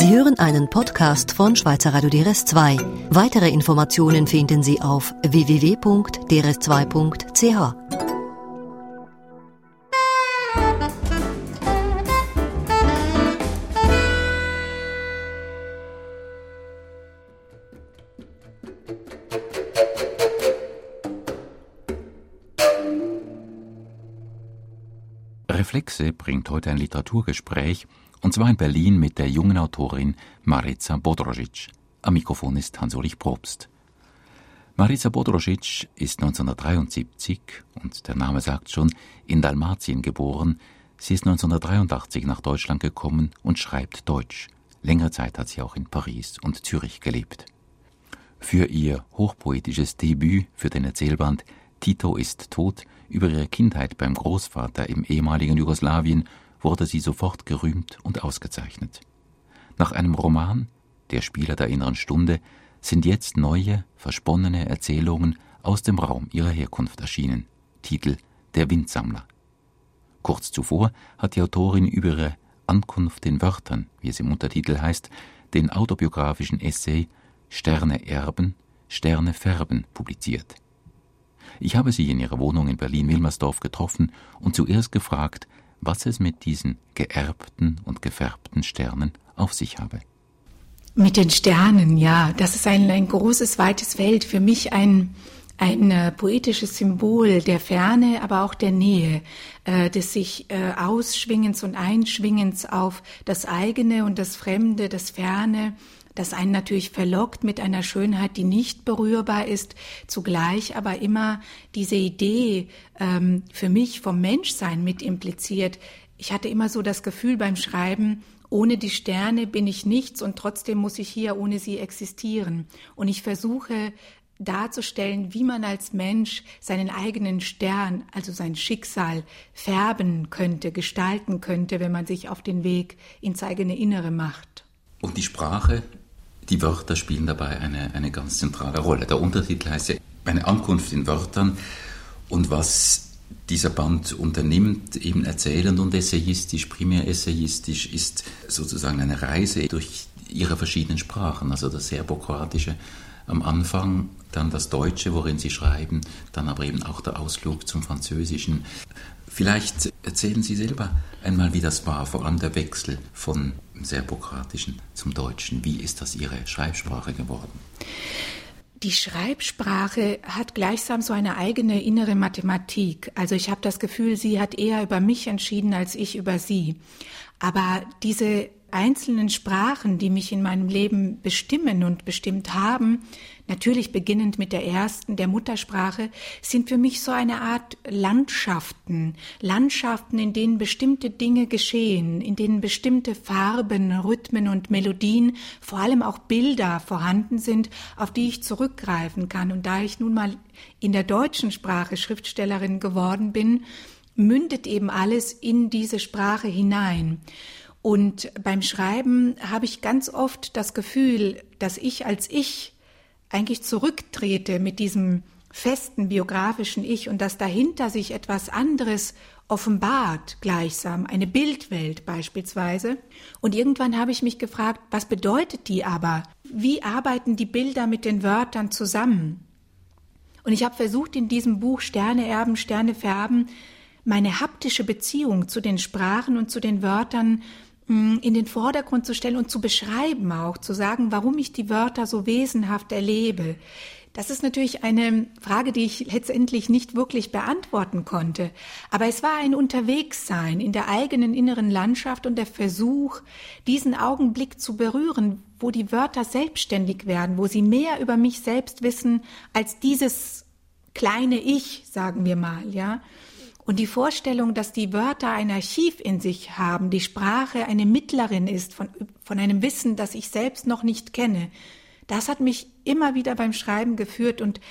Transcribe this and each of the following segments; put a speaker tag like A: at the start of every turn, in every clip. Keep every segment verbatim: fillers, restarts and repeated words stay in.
A: Sie hören einen Podcast von Schweizer Radio D R S zwei. Weitere Informationen finden Sie auf w w w punkt d r s zwei punkt c h.
B: Reflexe bringt heute ein Literaturgespräch, und zwar in Berlin mit der jungen Autorin Marica Bodrožić. Am Mikrofon ist Hans-Ulrich Probst. Marica Bodrožić ist neunzehnhundertdreiundsiebzig, und der Name sagt schon, in Dalmatien geboren. Sie ist neunzehnhundertdreiundachtzig nach Deutschland gekommen und schreibt Deutsch. Längere Zeit hat sie auch in Paris und Zürich gelebt. Für ihr hochpoetisches Debüt für den Erzählband Tito ist tot über ihre Kindheit beim Großvater im ehemaligen Jugoslawien wurde sie sofort gerühmt und ausgezeichnet. Nach einem Roman, Der Spieler der inneren Stunde, sind jetzt neue, versponnene Erzählungen aus dem Raum ihrer Herkunft erschienen. Titel Der Windsammler. Kurz zuvor hat die Autorin über ihre Ankunft in Wörtern, wie es im Untertitel heißt, den autobiografischen Essay Sterne erben, Sterne färben publiziert. Ich habe sie in ihrer Wohnung in Berlin-Wilmersdorf getroffen und zuerst gefragt, was es mit diesen geerbten und gefärbten Sternen auf sich habe.
C: Mit den Sternen, ja, das ist ein, ein großes, weites Feld. Für mich ein, ein äh, poetisches Symbol der Ferne, aber auch der Nähe, äh, des sich äh, Ausschwingens und Einschwingens auf das eigene und das Fremde, das Ferne, das einen natürlich verlockt mit einer Schönheit, die nicht berührbar ist, zugleich aber immer diese Idee ähm, für mich vom Menschsein mit impliziert. Ich hatte immer so das Gefühl beim Schreiben, ohne die Sterne bin ich nichts und trotzdem muss ich hier ohne sie existieren. Und ich versuche darzustellen, wie man als Mensch seinen eigenen Stern, also sein Schicksal, färben könnte, gestalten könnte, wenn man sich auf den Weg ins eigene Innere macht.
B: Und die Sprache, die Wörter spielen dabei eine, eine ganz zentrale Rolle. Der Untertitel heißt ja eine Ankunft in Wörtern, und was dieser Band unternimmt, eben erzählend und essayistisch, primär essayistisch, ist sozusagen eine Reise durch ihre verschiedenen Sprachen, also das Serbokroatische am Anfang, dann das Deutsche, worin sie schreiben, dann aber eben auch der Ausflug zum Französischen. Vielleicht erzählen Sie selber einmal, wie das war, vor allem der Wechsel von Serbokroatischen zum Deutschen. Wie ist das Ihre Schreibsprache geworden?
C: Die Schreibsprache hat gleichsam so eine eigene innere Mathematik. Also ich habe das Gefühl, sie hat eher über mich entschieden als ich über sie. Aber diese einzelnen Sprachen, die mich in meinem Leben bestimmen und bestimmt haben, natürlich beginnend mit der ersten, der Muttersprache, sind für mich so eine Art Landschaften. Landschaften, in denen bestimmte Dinge geschehen, in denen bestimmte Farben, Rhythmen und Melodien, vor allem auch Bilder vorhanden sind, auf die ich zurückgreifen kann. Und da ich nun mal in der deutschen Sprache Schriftstellerin geworden bin, mündet eben alles in diese Sprache hinein. Und beim Schreiben habe ich ganz oft das Gefühl, dass ich als Ich eigentlich zurücktrete mit diesem festen biografischen Ich und dass dahinter sich etwas anderes offenbart, gleichsam, eine Bildwelt beispielsweise. Und irgendwann habe ich mich gefragt, was bedeutet die aber? Wie arbeiten die Bilder mit den Wörtern zusammen? Und ich habe versucht, in diesem Buch Sterne erben, Sterne färben, meine haptische Beziehung zu den Sprachen und zu den Wörtern in den Vordergrund zu stellen und zu beschreiben auch, zu sagen, warum ich die Wörter so wesenhaft erlebe. Das ist natürlich eine Frage, die ich letztendlich nicht wirklich beantworten konnte. Aber es war ein Unterwegssein in der eigenen inneren Landschaft und der Versuch, diesen Augenblick zu berühren, wo die Wörter selbstständig werden, wo sie mehr über mich selbst wissen als dieses kleine Ich, sagen wir mal, ja. Und die Vorstellung, dass die Wörter ein Archiv in sich haben, die Sprache eine Mittlerin ist von, von einem Wissen, das ich selbst noch nicht kenne, das hat mich immer wieder beim Schreiben geführt. Und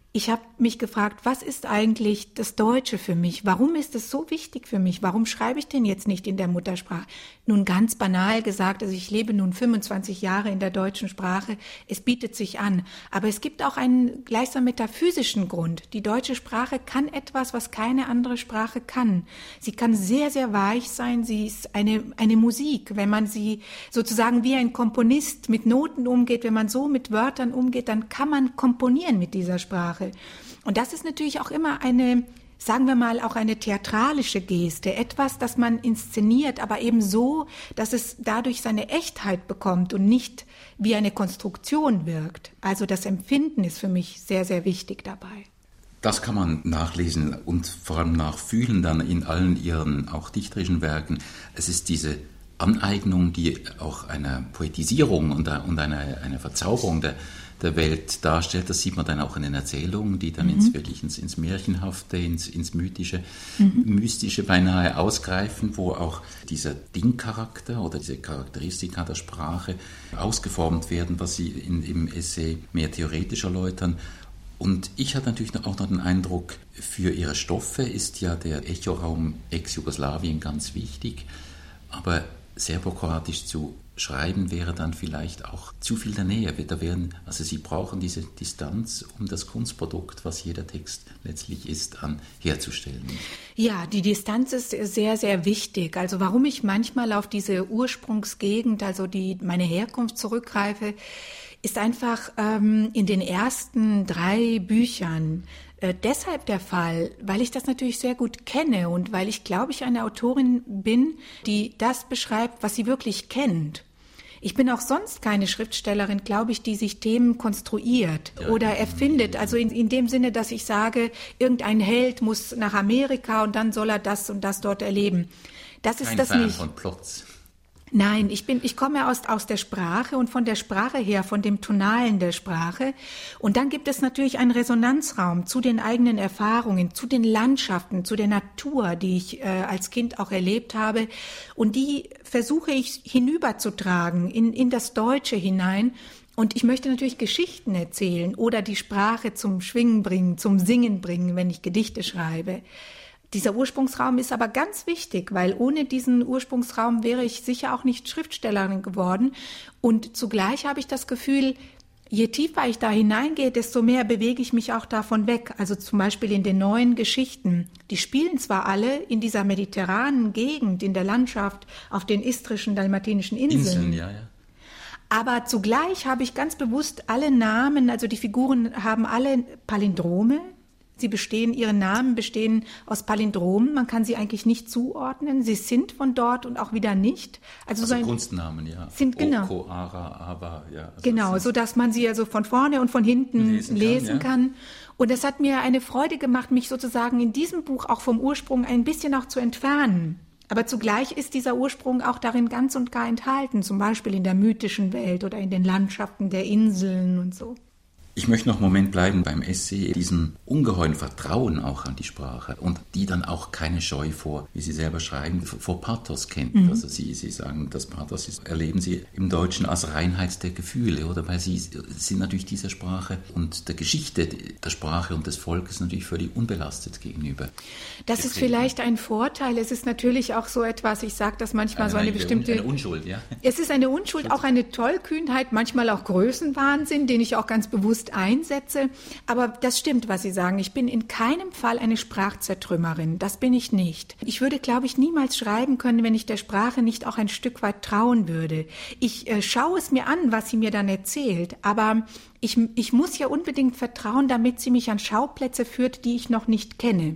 C: Ich habe mich gefragt, was ist eigentlich das Deutsche für mich? Warum ist es so wichtig für mich? Warum schreibe ich denn jetzt nicht in der Muttersprache? Nun ganz banal gesagt, also ich lebe nun fünfundzwanzig Jahre in der deutschen Sprache, es bietet sich an. Aber es gibt auch einen gleichsam metaphysischen Grund. Die deutsche Sprache kann etwas, was keine andere Sprache kann. Sie kann sehr, sehr weich sein, sie ist eine, eine Musik. Wenn man sie sozusagen wie ein Komponist mit Noten umgeht, wenn man so mit Wörtern umgeht, dann kann man komponieren mit dieser Sprache. Und das ist natürlich auch immer eine, sagen wir mal, auch eine theatralische Geste, etwas, das man inszeniert, aber eben so, dass es dadurch seine Echtheit bekommt und nicht wie eine Konstruktion wirkt. Also das Empfinden ist für mich sehr, sehr wichtig dabei.
B: Das kann man nachlesen und vor allem nachfühlen dann in allen ihren auch dichterischen Werken. Es ist diese Aneignung, die auch eine Poetisierung und eine, eine Verzauberung der der Welt darstellt. Das sieht man dann auch in den Erzählungen, die dann mhm. ins, wirklich ins, ins Märchenhafte, ins, ins Mythische, mhm. Mystische beinahe ausgreifen, wo auch dieser Dingcharakter oder diese Charakteristika der Sprache ausgeformt werden, was Sie in, im Essay mehr theoretisch erläutern. Und ich hatte natürlich auch noch den Eindruck, für Ihre Stoffe ist ja der Echoraum Ex-Jugoslawien ganz wichtig, aber serbokroatisch zu schreiben wäre dann vielleicht auch zu viel der Nähe. Da wären, also Sie brauchen diese Distanz, um das Kunstprodukt, was jeder Text letztlich ist, an herzustellen.
C: Ja, die Distanz ist sehr, sehr wichtig. Also warum ich manchmal auf diese Ursprungsgegend, also die meine Herkunft zurückgreife, ist einfach ähm, in den ersten drei Büchern Äh, deshalb der Fall, weil ich das natürlich sehr gut kenne und weil ich, glaube ich, eine Autorin bin, die das beschreibt, was sie wirklich kennt. Ich bin auch sonst keine Schriftstellerin, glaube ich, die sich Themen konstruiert ja. oder erfindet. Also in, in dem Sinne, dass ich sage, irgendein Held muss nach Amerika und dann soll er das und das dort erleben. Das ist
B: Kein
C: das
B: Fan
C: nicht.
B: Von Plots.
C: Nein, ich bin, ich komme aus, aus der Sprache und von der Sprache her, von dem Tonalen der Sprache. Und dann gibt es natürlich einen Resonanzraum zu den eigenen Erfahrungen, zu den Landschaften, zu der Natur, die ich äh, als Kind auch erlebt habe. Und die versuche ich hinüberzutragen in, in das Deutsche hinein. Und ich möchte natürlich Geschichten erzählen oder die Sprache zum Schwingen bringen, zum Singen bringen, wenn ich Gedichte schreibe. Dieser Ursprungsraum ist aber ganz wichtig, weil ohne diesen Ursprungsraum wäre ich sicher auch nicht Schriftstellerin geworden. Und zugleich habe ich das Gefühl, je tiefer ich da hineingehe, desto mehr bewege ich mich auch davon weg. Also zum Beispiel in den neuen Geschichten. Die spielen zwar alle in dieser mediterranen Gegend, in der Landschaft, auf den istrischen, dalmatinischen Inseln.
B: Inseln, ja, ja.
C: Aber zugleich habe ich ganz bewusst alle Namen, also die Figuren haben alle Palindrome. Sie bestehen, ihre Namen bestehen aus Palindromen. Man kann sie eigentlich nicht zuordnen. Sie sind von dort und auch wieder nicht. Also,
B: also
C: so ein,
B: Kunstnamen, ja.
C: Sind, genau.
B: Oko, Ara, Ava, ja. Also
C: genau, so dass man sie also von vorne und von hinten lesen, lesen kann, kann. Ja. Und es hat mir eine Freude gemacht, mich sozusagen in diesem Buch auch vom Ursprung ein bisschen auch zu entfernen. Aber zugleich ist dieser Ursprung auch darin ganz und gar enthalten, zum Beispiel in der mythischen Welt oder in den Landschaften der Inseln und so.
B: Ich möchte noch einen Moment bleiben beim Essay, diesen ungeheuren Vertrauen auch an die Sprache und die dann auch keine Scheu vor, wie Sie selber schreiben, vor Pathos kennt. Mhm. Also Sie, Sie sagen, das Pathos ist, erleben Sie im Deutschen als Reinheit der Gefühle, oder? Weil Sie sind natürlich dieser Sprache und der Geschichte der Sprache und des Volkes natürlich völlig unbelastet gegenüber.
C: Das ist vielleicht ein Vorteil. Es ist natürlich auch so etwas, ich sage das manchmal eine, so eine bestimmte...
B: Eine Unschuld, ja.
C: Es ist eine Unschuld, auch eine Tollkühnheit, manchmal auch Größenwahnsinn, den ich auch ganz bewusst einsetze. Aber das stimmt, was Sie sagen. Ich bin in keinem Fall eine Sprachzertrümmerin. Das bin ich nicht. Ich würde, glaube ich, niemals schreiben können, wenn ich der Sprache nicht auch ein Stück weit trauen würde. Ich äh, schaue es mir an, was sie mir dann erzählt. Aber ich, ich muss ja unbedingt vertrauen, damit sie mich an Schauplätze führt, die ich noch nicht kenne.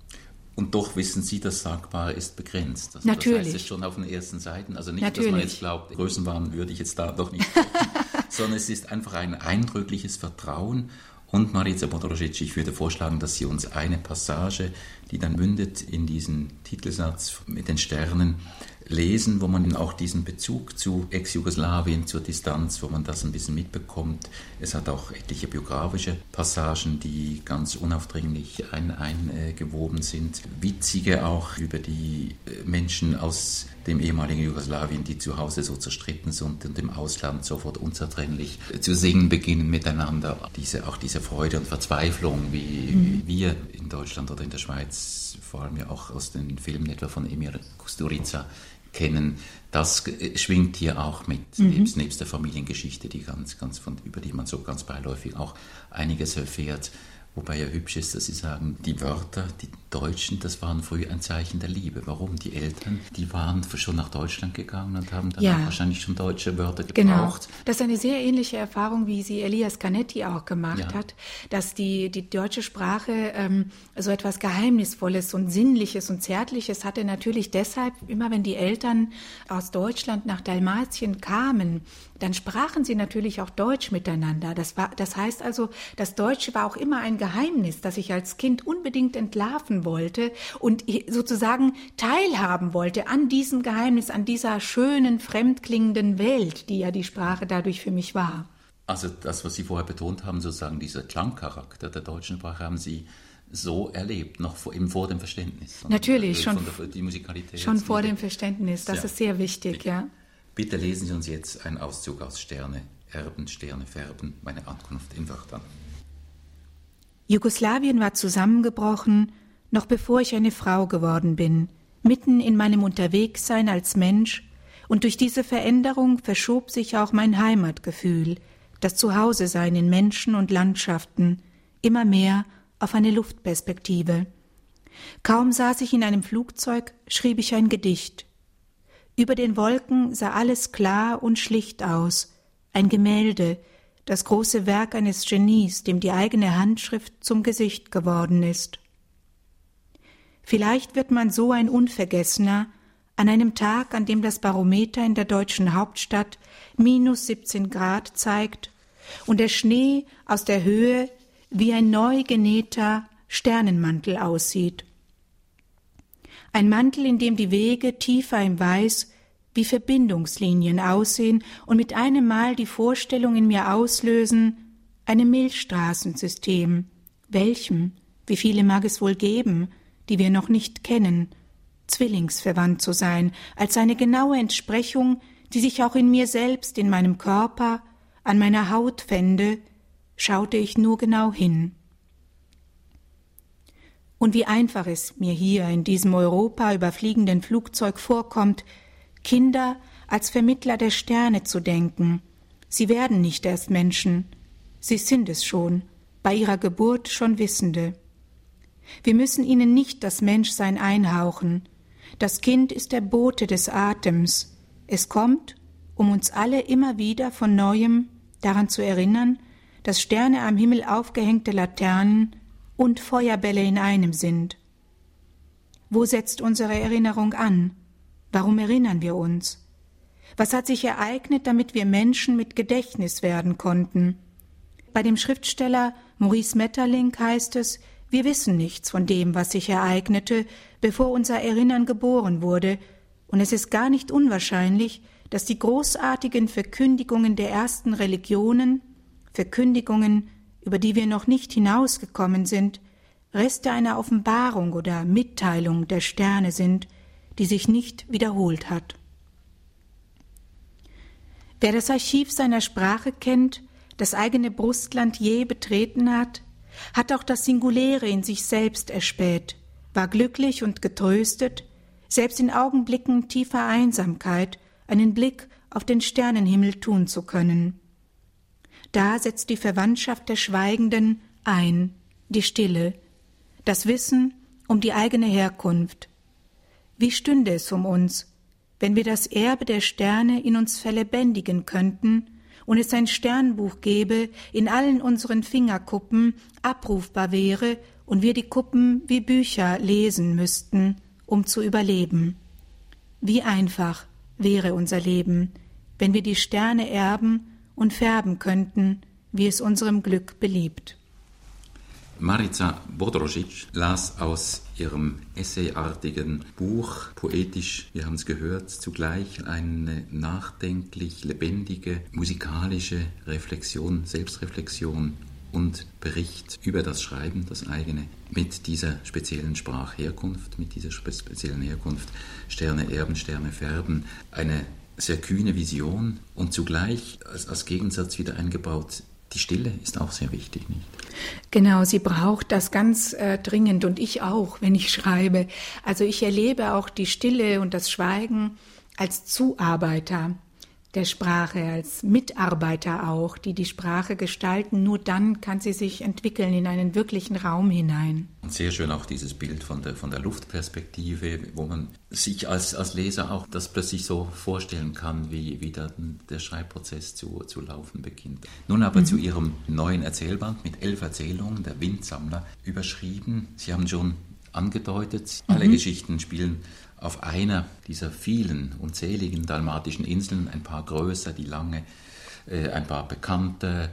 B: Und doch wissen Sie, das Sagbare ist begrenzt. Also
C: Natürlich.
B: Das heißt es schon auf den ersten Seiten. Also nicht,
C: Natürlich.
B: dass man jetzt glaubt, Größenwahn würde ich jetzt da doch nicht sondern es ist einfach ein eindrückliches Vertrauen. Und Marica Bodrožić, ich würde vorschlagen, dass Sie uns eine Passage, die dann mündet in diesen Titelsatz mit den Sternen, lesen, wo man auch diesen Bezug zu Ex-Jugoslawien, zur Distanz, wo man das ein bisschen mitbekommt. Es hat auch etliche biografische Passagen, die ganz unaufdringlich ein, eingewoben sind. Witzige auch über die Menschen aus dem ehemaligen Jugoslawien, die zu Hause so zerstritten sind und im Ausland sofort unzertrennlich zu singen beginnen miteinander. Diese, auch diese Freude und Verzweiflung, wie, mhm. wie wir in Deutschland oder in der Schweiz, vor allem ja auch aus den Filmen etwa von Emir Kusturica, kennen, das schwingt hier auch mit, mhm. nebst, nebst der Familiengeschichte, die ganz, ganz von, über die man so ganz beiläufig auch einiges erfährt. Wobei ja hübsch ist, dass Sie sagen, die Wörter, die Deutschen, das waren früh ein Zeichen der Liebe. Warum? Die Eltern, die waren schon nach Deutschland gegangen und haben dann ja. wahrscheinlich schon deutsche Wörter gebraucht. Genau.
C: Das ist eine sehr ähnliche Erfahrung, wie sie Elias Canetti auch gemacht ja. hat, dass die, die deutsche Sprache ähm, so etwas Geheimnisvolles und Sinnliches und Zärtliches hatte. Natürlich deshalb, immer wenn die Eltern aus Deutschland nach Dalmatien kamen, dann sprachen sie natürlich auch Deutsch miteinander. Das war, das heißt also, das Deutsche war auch immer ein Geheimnis, das ich als Kind unbedingt entlarven wollte und sozusagen teilhaben wollte an diesem Geheimnis, an dieser schönen, fremdklingenden Welt, die ja die Sprache dadurch für mich war.
B: Also das, was Sie vorher betont haben, sozusagen dieser Klangcharakter der deutschen Sprache, haben Sie so erlebt, noch vor, eben vor dem Verständnis.
C: Natürlich, schon,
B: der, die Musikalität
C: schon vor dem Verständnis, das ja. ist sehr wichtig, ja.
B: Bitte lesen Sie uns jetzt einen Auszug aus Sterne erben, Sterne färben, meine Ankunft in Wörtern.
C: Jugoslawien war zusammengebrochen, noch bevor ich eine Frau geworden bin, mitten in meinem Unterwegssein als Mensch, und durch diese Veränderung verschob sich auch mein Heimatgefühl, das Zuhause-Sein in Menschen und Landschaften, immer mehr auf eine Luftperspektive. Kaum saß ich in einem Flugzeug, schrieb ich ein Gedicht. Über den Wolken sah alles klar und schlicht aus, ein Gemälde, das große Werk eines Genies, dem die eigene Handschrift zum Gesicht geworden ist. Vielleicht wird man so ein Unvergessener an einem Tag, an dem das Barometer in der deutschen Hauptstadt minus siebzehn Grad zeigt und der Schnee aus der Höhe wie ein neu genähter Sternenmantel aussieht. Ein Mantel, in dem die Wege tiefer im Weiß wie Verbindungslinien aussehen und mit einem Mal die Vorstellung in mir auslösen, einem Milchstraßensystem, welchem, wie viele mag es wohl geben, die wir noch nicht kennen, zwillingsverwandt zu sein, als eine genaue Entsprechung, die sich auch in mir selbst, in meinem Körper, an meiner Haut fände, schaute ich nur genau hin. Und wie einfach es mir hier in diesem Europa überfliegenden Flugzeug vorkommt, Kinder als Vermittler der Sterne zu denken. Sie werden nicht erst Menschen, sie sind es schon, bei ihrer Geburt schon Wissende. Wir müssen ihnen nicht das Menschsein einhauchen. Das Kind ist der Bote des Atems. Es kommt, um uns alle immer wieder von Neuem daran zu erinnern, dass Sterne am Himmel aufgehängte Laternen und Feuerbälle in einem sind. Wo setzt unsere Erinnerung an? Warum erinnern wir uns? Was hat sich ereignet, damit wir Menschen mit Gedächtnis werden konnten? Bei dem Schriftsteller Maurice Maeterlinck heißt es, wir wissen nichts von dem, was sich ereignete, bevor unser Erinnern geboren wurde, und es ist gar nicht unwahrscheinlich, dass die großartigen Verkündigungen der ersten Religionen, Verkündigungen, über die wir noch nicht hinausgekommen sind, Reste einer Offenbarung oder Mitteilung der Sterne sind, die sich nicht wiederholt hat. Wer das Archiv seiner Sprache kennt, das eigene Brustland je betreten hat, hat auch das Singuläre in sich selbst erspäht, war glücklich und getröstet, selbst in Augenblicken tiefer Einsamkeit einen Blick auf den Sternenhimmel tun zu können. Da setzt die Verwandtschaft der Schweigenden ein, die Stille, das Wissen um die eigene Herkunft. Wie stünde es um uns, wenn wir das Erbe der Sterne in uns verlebendigen könnten und es ein Sternbuch gäbe, in allen unseren Fingerkuppen abrufbar wäre und wir die Kuppen wie Bücher lesen müssten, um zu überleben. Wie einfach wäre unser Leben, wenn wir die Sterne erben und färben könnten, wie es unserem Glück beliebt.
B: Marica Bodrožić las aus Ihrem essayartigen Buch, poetisch, wir haben es gehört, zugleich eine nachdenklich, lebendige, musikalische Reflexion, Selbstreflexion und Bericht über das Schreiben, das eigene, mit dieser speziellen Sprachherkunft, mit dieser speziellen Herkunft, Sterne erben, Sterne färben, eine sehr kühne Vision und zugleich als, als Gegensatz wieder eingebaut, die Stille ist auch sehr wichtig, nicht?
C: Genau, sie braucht das ganz äh, dringend und ich auch, wenn ich schreibe. Also ich erlebe auch die Stille und das Schweigen als Zuarbeiter der Sprache, als Mitarbeiter auch, die die Sprache gestalten. Nur dann kann sie sich entwickeln in einen wirklichen Raum hinein.
B: Und sehr schön auch dieses Bild von der, von der Luftperspektive, wo man sich als, als Leser auch das plötzlich so vorstellen kann, wie, wie der, der Schreibprozess zu, zu laufen beginnt. Nun aber mhm. zu Ihrem neuen Erzählband mit elf Erzählungen, der Windsammler, überschrieben. Sie haben schon angedeutet, mhm. alle Geschichten spielen auf einer dieser vielen unzähligen dalmatischen Inseln, ein paar größer, die lange, äh, ein paar bekannte,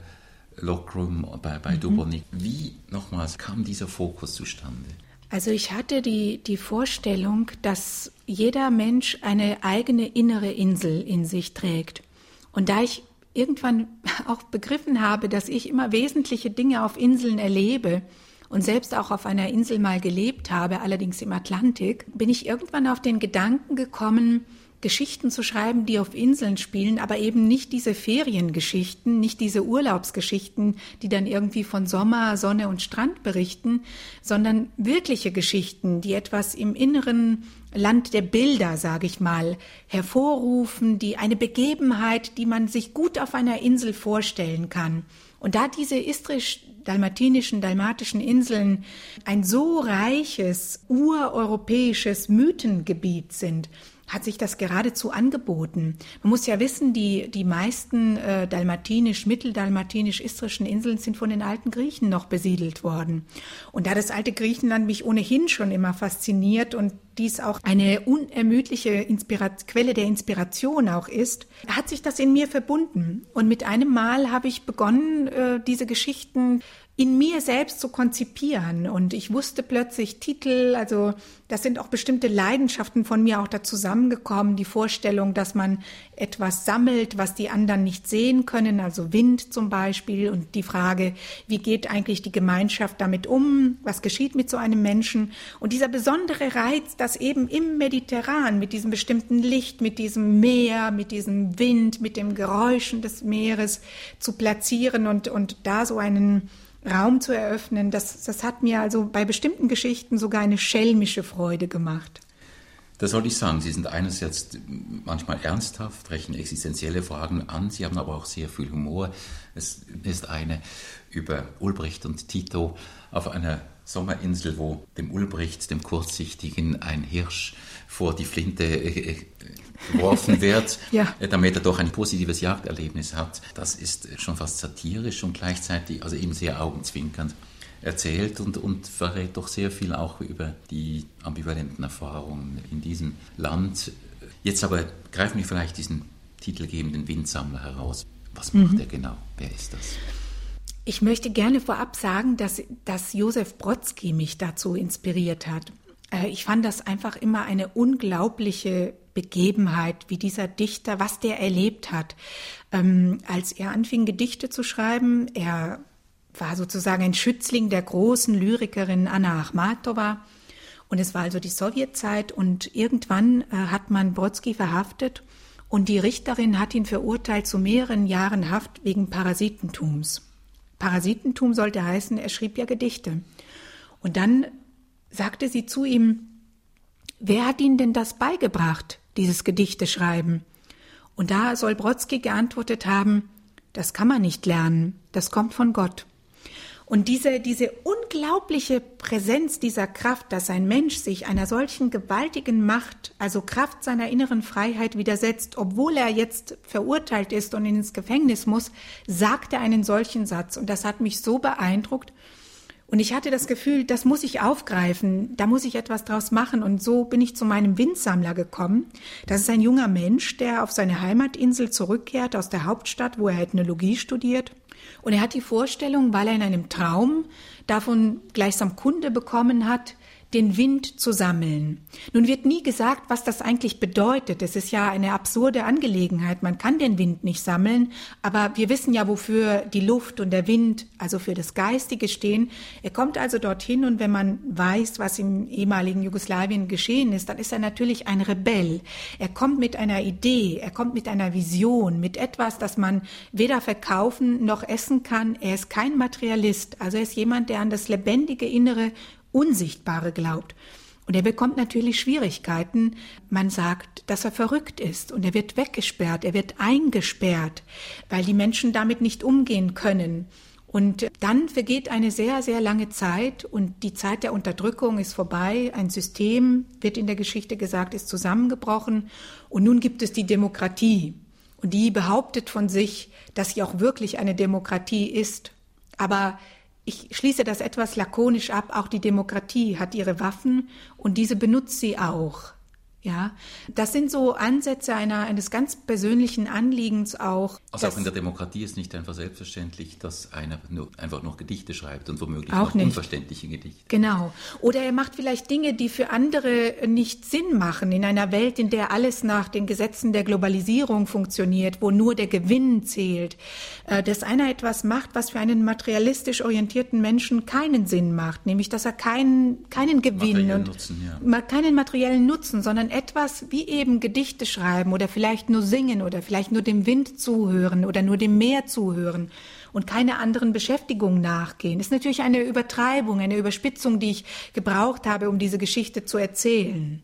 B: Lokrum bei, bei mhm. Dubrovnik. Wie, nochmals, kam dieser Fokus zustande?
C: Also ich hatte die, die Vorstellung, dass jeder Mensch eine eigene innere Insel in sich trägt. Und da ich irgendwann auch begriffen habe, dass ich immer wesentliche Dinge auf Inseln erlebe, und selbst auch auf einer Insel mal gelebt habe, allerdings im Atlantik, bin ich irgendwann auf den Gedanken gekommen, Geschichten zu schreiben, die auf Inseln spielen, aber eben nicht diese Feriengeschichten, nicht diese Urlaubsgeschichten, die dann irgendwie von Sommer, Sonne und Strand berichten, sondern wirkliche Geschichten, die etwas im inneren Land der Bilder, sage ich mal, hervorrufen, die eine Begebenheit, die man sich gut auf einer Insel vorstellen kann. Und da diese istrisch-dalmatinischen, dalmatischen Inseln ein so reiches, ureuropäisches Mythengebiet sind, hat sich das geradezu angeboten. Man muss ja wissen, die, die meisten äh, dalmatinisch, mitteldalmatinisch-istrischen Inseln sind von den alten Griechen noch besiedelt worden. Und da das alte Griechenland mich ohnehin schon immer fasziniert und dies auch eine unermüdliche Inspirat- Quelle der Inspiration auch ist, hat sich das in mir verbunden. Und mit einem Mal habe ich begonnen, äh, diese Geschichten in mir selbst zu konzipieren. Und ich wusste plötzlich Titel, also das sind auch bestimmte Leidenschaften von mir auch da zusammengekommen. Die Vorstellung, dass man etwas sammelt, was die anderen nicht sehen können, also Wind zum Beispiel. Und die Frage, wie geht eigentlich die Gemeinschaft damit um? Was geschieht mit so einem Menschen? Und dieser besondere Reiz, das eben im Mediterran mit diesem bestimmten Licht, mit diesem Meer, mit diesem Wind, mit den Geräuschen des Meeres zu platzieren und, und da so einen Raum zu eröffnen, das, das hat mir also bei bestimmten Geschichten sogar eine schelmische Freude gemacht.
B: Das soll ich sagen, Sie sind einerseits manchmal ernsthaft, rechnen existenzielle Fragen an, Sie haben aber auch sehr viel Humor. Es ist eine über Ulbricht und Tito auf einer Sommerinsel, wo dem Ulbricht, dem Kurzsichtigen, ein Hirsch vor die Flinte äh, geworfen wird,
C: ja.
B: damit er doch ein positives Jagderlebnis hat. Das ist schon fast satirisch und gleichzeitig, also eben sehr augenzwinkernd erzählt und, und verrät doch sehr viel auch über die ambivalenten Erfahrungen in diesem Land. Jetzt aber greifen wir vielleicht diesen titelgebenden Windsammler heraus. Was macht mhm. er genau? Wer ist das?
C: Ich möchte gerne vorab sagen, dass, dass Josef Brodsky mich dazu inspiriert hat. Ich fand das einfach immer eine unglaubliche Begebenheit, wie dieser Dichter, was der erlebt hat. Ähm, als er anfing, Gedichte zu schreiben, er war sozusagen ein Schützling der großen Lyrikerin Anna Akhmatova. Und es war also die Sowjetzeit und irgendwann äh, hat man Brodsky verhaftet und die Richterin hat ihn verurteilt zu mehreren Jahren Haft wegen Parasitentums. Parasitentum sollte heißen, er schrieb ja Gedichte. Und dann sagte sie zu ihm, wer hat Ihnen denn das beigebracht, dieses Gedichteschreiben? Und da soll Brodsky geantwortet haben, das kann man nicht lernen, das kommt von Gott. Und diese, diese unglaubliche Präsenz dieser Kraft, dass ein Mensch sich einer solchen gewaltigen Macht, also Kraft seiner inneren Freiheit widersetzt, obwohl er jetzt verurteilt ist und ins Gefängnis muss, sagt er einen solchen Satz. Und das hat mich so beeindruckt. Und ich hatte das Gefühl, das muss ich aufgreifen, da muss ich etwas draus machen. Und so bin ich zu meinem Windsammler gekommen. Das ist ein junger Mensch, der auf seine Heimatinsel zurückkehrt aus der Hauptstadt, wo er Ethnologie studiert. Und er hat die Vorstellung, weil er in einem Traum davon gleichsam Kunde bekommen hat, den Wind zu sammeln. Nun wird nie gesagt, was das eigentlich bedeutet. Es ist ja eine absurde Angelegenheit. Man kann den Wind nicht sammeln, aber wir wissen ja, wofür die Luft und der Wind, also für das Geistige stehen. Er kommt also dorthin und wenn man weiß, was im ehemaligen Jugoslawien geschehen ist, dann ist er natürlich ein Rebell. Er kommt mit einer Idee, er kommt mit einer Vision, mit etwas, das man weder verkaufen noch essen kann. Er ist kein Materialist, also er ist jemand, der an das lebendige Innere, Unsichtbare glaubt. Und er bekommt natürlich Schwierigkeiten. Man sagt, dass er verrückt ist und er wird weggesperrt, er wird eingesperrt, weil die Menschen damit nicht umgehen können. Und dann vergeht eine sehr, sehr lange Zeit und die Zeit der Unterdrückung ist vorbei. Ein System, wird in der Geschichte gesagt, ist zusammengebrochen und nun gibt es die Demokratie. Und die behauptet von sich, dass sie auch wirklich eine Demokratie ist. Aber ich schließe das etwas lakonisch ab, auch die Demokratie hat ihre Waffen und diese benutzt sie auch. Ja, das sind so Ansätze einer, eines ganz persönlichen Anliegens auch.
B: Also auch in der Demokratie ist nicht einfach selbstverständlich, dass einer nur, einfach noch Gedichte schreibt und womöglich
C: auch
B: noch
C: nicht.
B: Unverständliche Gedichte.
C: Genau. Oder er macht vielleicht Dinge, die für andere nicht Sinn machen. In einer Welt, in der alles nach den Gesetzen der Globalisierung funktioniert, wo nur der Gewinn zählt, dass einer etwas macht, was für einen materialistisch orientierten Menschen keinen Sinn macht. Nämlich, dass er keinen, keinen Gewinn und
B: Nutzen, ja.
C: keinen materiellen Nutzen, sondern etwas wie eben Gedichte schreiben oder vielleicht nur singen oder vielleicht nur dem Wind zuhören oder nur dem Meer zuhören und keine anderen Beschäftigungen nachgehen. Das ist natürlich eine Übertreibung, eine Überspitzung, die ich gebraucht habe, um diese Geschichte zu erzählen.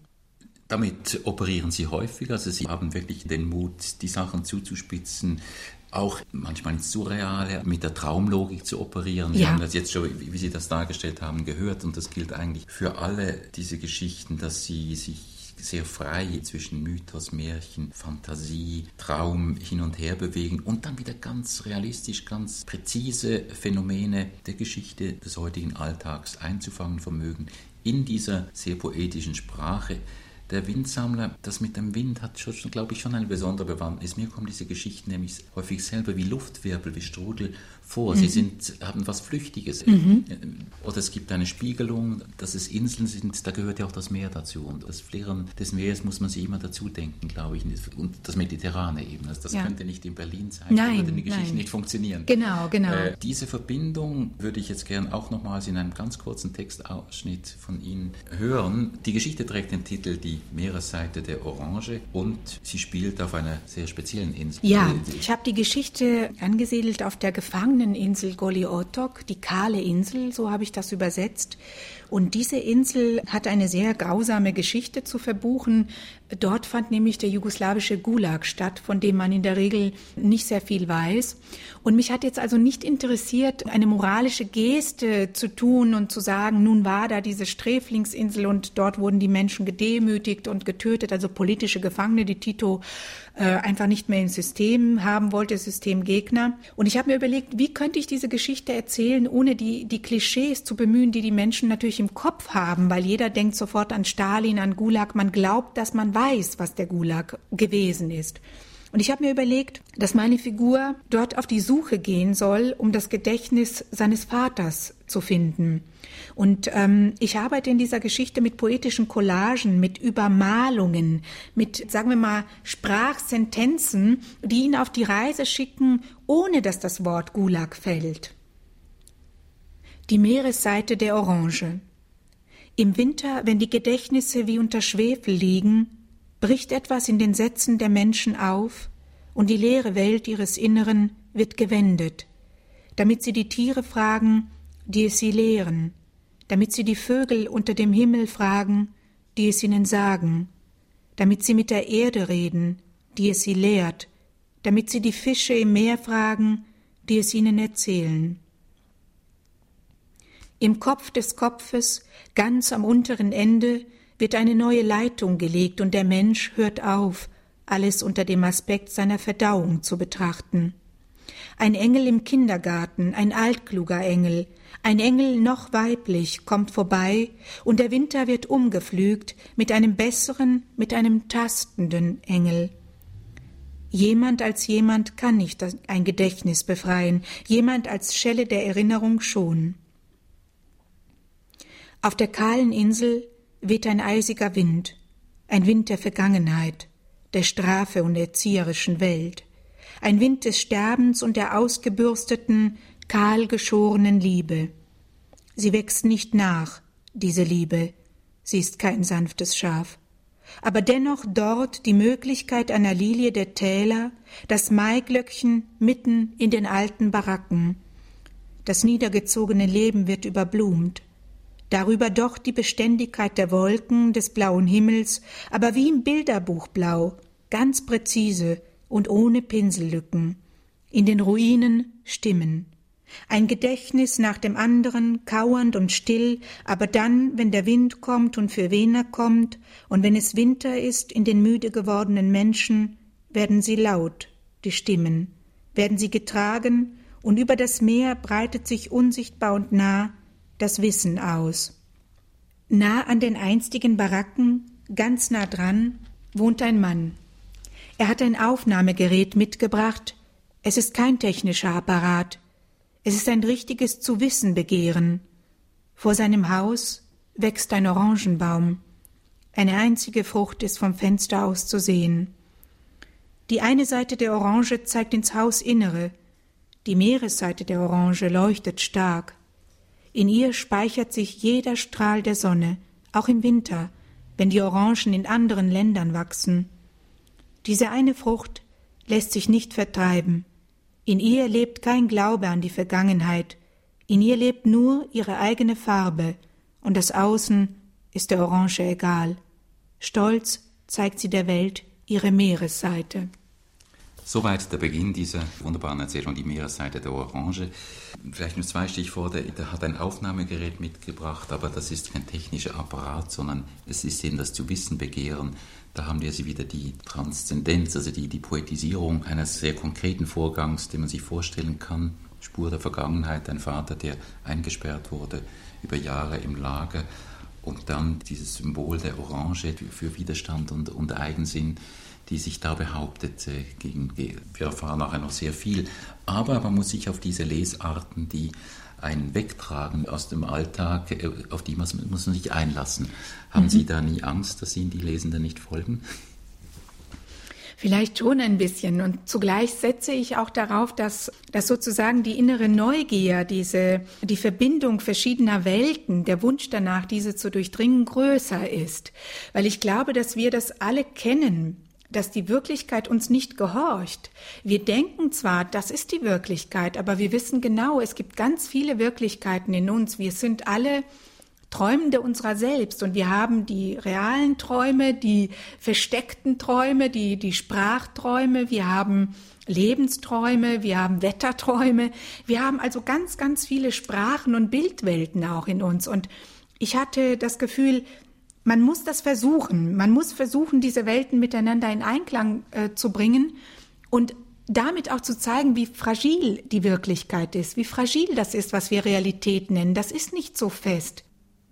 B: Damit operieren Sie häufiger, also Sie haben wirklich den Mut, die Sachen zuzuspitzen, auch manchmal ins Surreale, mit der Traumlogik zu operieren. Sie
C: ja.
B: haben das jetzt schon, wie Sie das dargestellt haben, gehört und das gilt eigentlich für alle diese Geschichten, dass sie sich sehr frei zwischen Mythos, Märchen, Fantasie, Traum hin und her bewegen und dann wieder ganz realistisch, ganz präzise Phänomene der Geschichte des heutigen Alltags einzufangen vermögen in dieser sehr poetischen Sprache. Der Windsammler, das mit dem Wind hat, schon, glaube ich, schon eine besondere Bewandtnis. Mir kommen diese Geschichten nämlich häufig selber wie Luftwirbel, wie Strudel vor. Mhm. Sie sind, haben was Flüchtiges. Mhm. Oder es gibt eine Spiegelung, dass es Inseln sind, da gehört ja auch das Meer dazu. Und das Flirren des Meeres muss man sich immer dazu denken, glaube ich. Und das Mediterrane eben. Also das ja. könnte nicht in Berlin sein.
C: Nein,
B: würde die Geschichte
C: nein.
B: nicht funktionieren.
C: Genau, genau.
B: Äh, diese Verbindung würde ich jetzt gern auch nochmals in einem ganz kurzen Textausschnitt von Ihnen hören. Die Geschichte trägt den Titel Die Meeresseite der Orange und sie spielt auf einer sehr speziellen Insel.
C: Ja, ich habe die Geschichte angesiedelt auf der Gefangeneninsel Goli Otok, die kahle Insel, so habe ich das übersetzt. Und diese Insel hat eine sehr grausame Geschichte zu verbuchen. Dort fand nämlich der jugoslawische Gulag statt, von dem man in der Regel nicht sehr viel weiß. Und mich hat jetzt also nicht interessiert, eine moralische Geste zu tun und zu sagen, nun war da diese Sträflingsinsel und dort wurden die Menschen gedemütigt und getötet, also politische Gefangene, die Tito äh, einfach nicht mehr ins System haben wollte, Systemgegner. Und ich habe mir überlegt, wie könnte ich diese Geschichte erzählen, ohne die, die Klischees zu bemühen, die die Menschen natürlich im Kopf haben, weil jeder denkt sofort an Stalin, an Gulag. Man glaubt, dass man weiß, was der Gulag gewesen ist. Und ich habe mir überlegt, dass meine Figur dort auf die Suche gehen soll, um das Gedächtnis seines Vaters zu finden. Und ähm, ich arbeite in dieser Geschichte mit poetischen Collagen, mit Übermalungen, mit, sagen wir mal, Sprachsentenzen, die ihn auf die Reise schicken, ohne dass das Wort Gulag fällt. Die Meeresseite der Orange. Im Winter, wenn die Gedächtnisse wie unter Schwefel liegen, bricht etwas in den Sätzen der Menschen auf und die leere Welt ihres Inneren wird gewendet, damit sie die Tiere fragen, die es sie lehren, damit sie die Vögel unter dem Himmel fragen, die es ihnen sagen, damit sie mit der Erde reden, die es sie lehrt, damit sie die Fische im Meer fragen, die es ihnen erzählen. Im Kopf des Kopfes, ganz am unteren Ende, wird eine neue Leitung gelegt und der Mensch hört auf, alles unter dem Aspekt seiner Verdauung zu betrachten. Ein Engel im Kindergarten, ein altkluger Engel, ein Engel noch weiblich, kommt vorbei und der Winter wird umgepflügt mit einem besseren, mit einem tastenden Engel. Jemand als jemand kann nicht ein Gedächtnis befreien, jemand als Schelle der Erinnerung schon. Auf der kahlen Insel weht ein eisiger Wind, ein Wind der Vergangenheit, der Strafe und der zierischen Welt, ein Wind des Sterbens und der ausgebürsteten, kahl geschorenen Liebe. Sie wächst nicht nach, diese Liebe, sie ist kein sanftes Schaf, aber dennoch dort die Möglichkeit einer Lilie der Täler, das Maiglöckchen mitten in den alten Baracken. Das niedergezogene Leben wird überblumt, darüber doch die Beständigkeit der Wolken, des blauen Himmels, aber wie im Bilderbuch blau, ganz präzise und ohne Pinsellücken. In den Ruinen Stimmen. Ein Gedächtnis nach dem anderen, kauernd und still, aber dann, wenn der Wind kommt und für wen er kommt, und wenn es Winter ist in den müde gewordenen Menschen, werden sie laut, die Stimmen, werden sie getragen, und über das Meer breitet sich unsichtbar und nah das Wissen aus. Nah an den einstigen Baracken, ganz nah dran, wohnt ein Mann. Er hat ein Aufnahmegerät mitgebracht. Es ist kein technischer Apparat. Es ist ein richtiges Zu-Wissen-Begehren. Vor seinem Haus wächst ein Orangenbaum. Eine einzige Frucht ist vom Fenster aus zu sehen. Die eine Seite der Orange zeigt ins Hausinnere. Die Meeresseite der Orange leuchtet stark. In ihr speichert sich jeder Strahl der Sonne, auch im Winter, wenn die Orangen in anderen Ländern wachsen. Diese eine Frucht lässt sich nicht vertreiben. In ihr lebt kein Glaube an die Vergangenheit. In ihr lebt nur ihre eigene Farbe, und das Außen ist der Orange egal. Stolz zeigt sie der Welt ihre Meeresseite.
B: Soweit der Beginn dieser wunderbaren Erzählung, die Meeresseite der Orange. Vielleicht nur zwei Stichworte. Er hat ein Aufnahmegerät mitgebracht, aber das ist kein technischer Apparat, sondern es ist eben das Zu-Wissen-Begehren. Da haben wir sie wieder die Transzendenz, also die, die Poetisierung eines sehr konkreten Vorgangs, den man sich vorstellen kann. Spur der Vergangenheit, ein Vater, der eingesperrt wurde über Jahre im Lager. Und dann dieses Symbol der Orange für Widerstand und, und Eigensinn, die sich da behauptet. Gegen, wir erfahren nachher noch sehr viel. Aber man muss sich auf diese Lesarten, die einen wegtragen aus dem Alltag, auf die muss man sich einlassen. Haben mhm. Sie da nie Angst, dass Ihnen die Lesenden nicht folgen?
C: Vielleicht schon ein bisschen. Und zugleich setze ich auch darauf, dass, dass sozusagen die innere Neugier, diese, die Verbindung verschiedener Welten, der Wunsch danach, diese zu durchdringen, größer ist. Weil ich glaube, dass wir das alle kennen, dass die Wirklichkeit uns nicht gehorcht. Wir denken zwar, das ist die Wirklichkeit, aber wir wissen genau, es gibt ganz viele Wirklichkeiten in uns. Wir sind alle Träumende unserer selbst und wir haben die realen Träume, die versteckten Träume, die, die Sprachträume, wir haben Lebensträume, wir haben Wetterträume. Wir haben also ganz, ganz viele Sprachen und Bildwelten auch in uns. Und ich hatte das Gefühl, man muss das versuchen. Man muss versuchen, diese Welten miteinander in Einklang äh, zu bringen und damit auch zu zeigen, wie fragil die Wirklichkeit ist, wie fragil das ist, was wir Realität nennen. Das ist nicht so fest.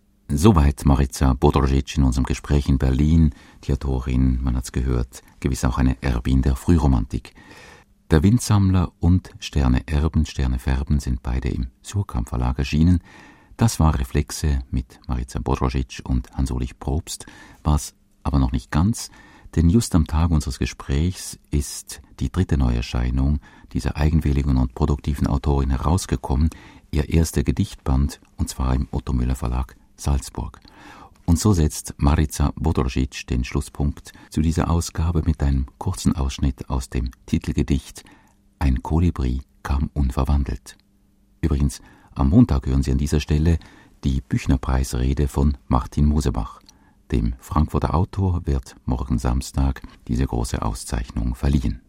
B: Soweit Marica Bodrožić in unserem Gespräch in Berlin, die Autorin, man hat's gehört, gewiss auch eine Erbin der Frühromantik. Der Windsammler und Sterne erben, Sterne färben sind beide im Suhrkamp Verlag erschienen. Das war Reflexe mit Marica Bodrožić und Hans-Ulrich Probst, war's aber noch nicht ganz, denn just am Tag unseres Gesprächs ist die dritte Neuerscheinung dieser eigenwilligen und produktiven Autorin herausgekommen, ihr erster Gedichtband, und zwar im Otto Müller Verlag Salzburg. Und so setzt Marica Bodrožić den Schlusspunkt zu dieser Ausgabe mit einem kurzen Ausschnitt aus dem Titelgedicht »Ein Kolibri kam unverwandelt«. Übrigens, am Montag hören Sie an dieser Stelle die Büchnerpreisrede von Martin Mosebach. Dem Frankfurter Autor wird morgen Samstag diese große Auszeichnung verliehen.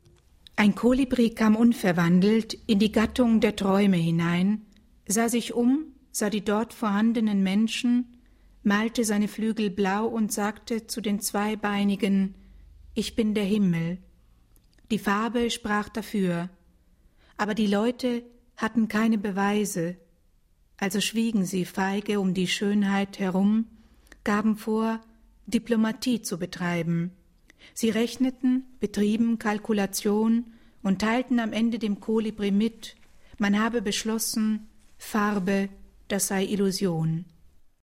C: Ein Kolibri kam unverwandelt in die Gattung der Träume hinein, sah sich um, sah die dort vorhandenen Menschen, malte seine Flügel blau und sagte zu den Zweibeinigen: »Ich bin der Himmel.« Die Farbe sprach dafür, aber die Leute hatten keine Beweise, also schwiegen sie feige um die Schönheit herum, gaben vor, Diplomatie zu betreiben. Sie rechneten, betrieben Kalkulation und teilten am Ende dem Kolibri mit, man habe beschlossen, Farbe, das sei Illusion.